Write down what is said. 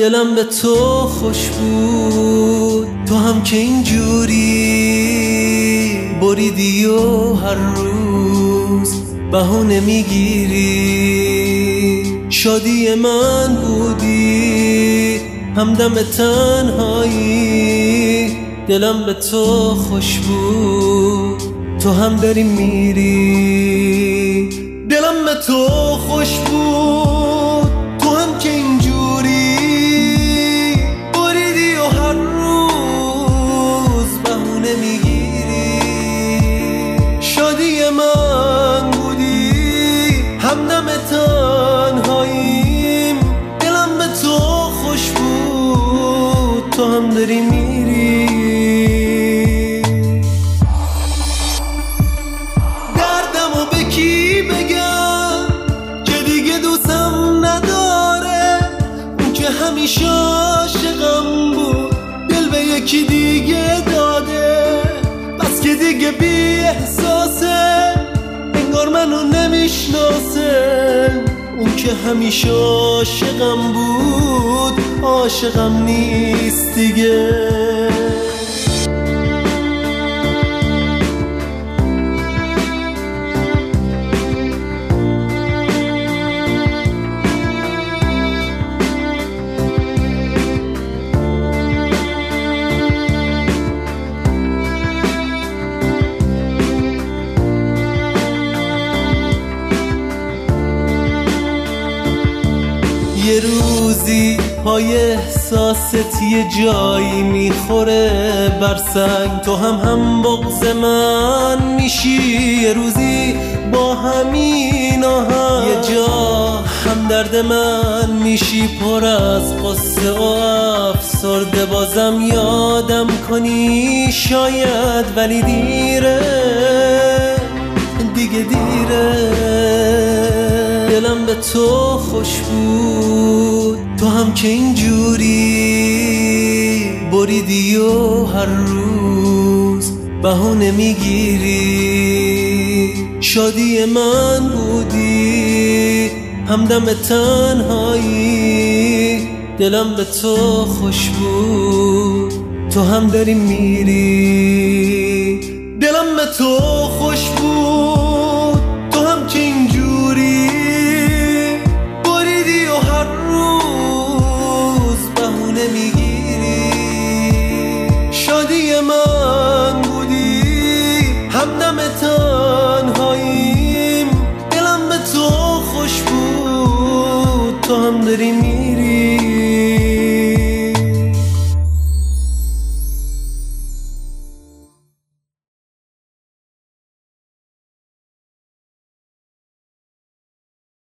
دلم به تو خوش بود، تو هم که اینجوری بریدی و هر روز بهونه میگیری. شادی من بودی همدم تنهایی، دلم به تو خوش بود، تو هم داری میری. دلم به تو خوش بود، تو هم که اینجوری بریدی و هر روز بهونه میگیری. شادی من بودی همدم تنهاییم، دلم به تو خوش بود، تو هم داری میری. دردمو به کی بگم که دیگه دوستم نداره، اون که همیشه عاشقم بود دل به یکی دیگه داده. بس که دیگه بی احساسه، انگار منو نمیشناسه. اون که همیشه عاشقم بود عاشقم نیست دیگه. یه روزی پای احساست یه جایی میخوره بر سنگ، تو هم بغض من میشی. یه روزی با همین آهنگ یه جا هم درد من میشی، پر از قصه و افسرده. بازم یادم کنی شاید، ولی دیره دیگه دیره. دلم به تو خوش بود، تو هم که اینجوری بریدی و هر روز بهونه میگیری. شادی من بودی همدم تنهایی، دلم به تو خوش بود، تو هم داری میری. دلم به تو خوش بود، تو هم که اینجوری بریدی و هر روز بهونه میگیری. شادی من بودی همدم تنهاییم، دلم به تو خوش بود، تو هم داری